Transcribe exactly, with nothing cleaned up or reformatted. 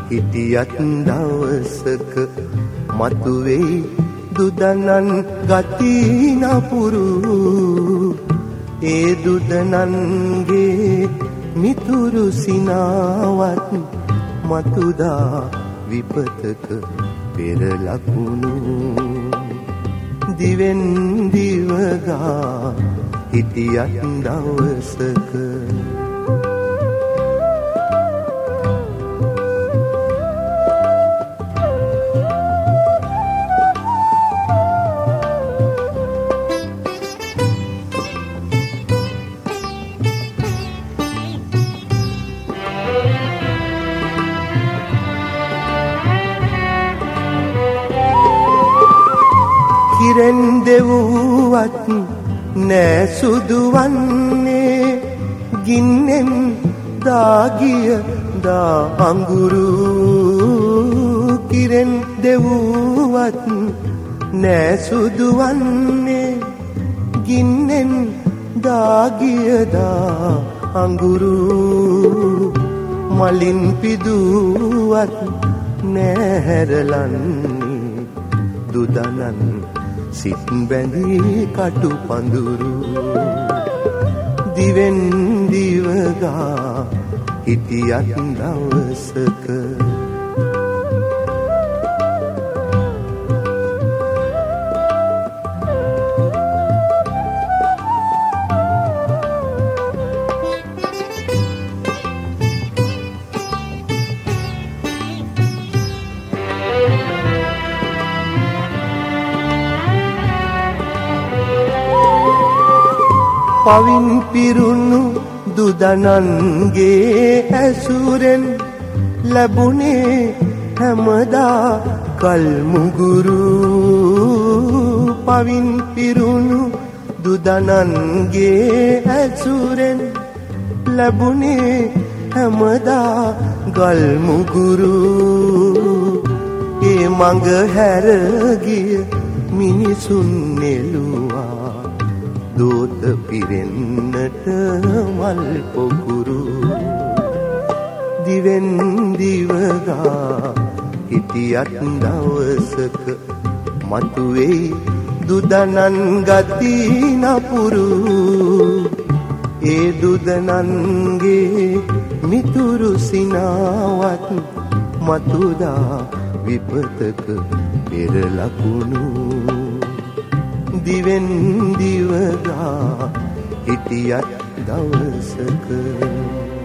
හිටියත් දවසක මතුවෙයි දුදනන් ගති නපුරු. ඒ දුදනන්ගේ මිතුරු සිනාවත් මතුදා විපතක පෙර ලකුණු. දිවෙන් දිවගා හිටියත් දවසක කිරෙන් දෙවුවත් නෑ සුදු වන්නේ ගින්නෙන් දාගිය දා අඟුරු. කිරෙන් දෙවුවත් නෑ සුදු වන්නේ ගින්නෙන් දාගිය දා අඟුරු. මලින් පිදුවත් නෑ හැරලන්නේ දුදනන් සිත් බැඳී කටු පඳුරු. දිවෙන් දිවගා හිටියත් දවසක පවින් පිරුණු දුදනන්ගේ ඇසුරෙන් ලැබුණේ හැමදා කල්මුගුරු. පවින් පිරුණු දුදනන්ගේ ඇසුරෙන් ලැබුණේ හැමදා ගල්මුගුරු. ඒ මඟ හැරගිය මිනිසුන් නෙළුවා දෝත පිරෙන්නට මල් පොකුරු. දිවෙන් දිවගා හිටියත් දවසක මතුවෙයි දුදනන් ගති නපුරු. ඒ දුදනන්ගේ මිතුරු සිනාවත් මතුදා විපතක පෙර ලකුණු. දිවෙන් දිවගා හිටියත් දවසක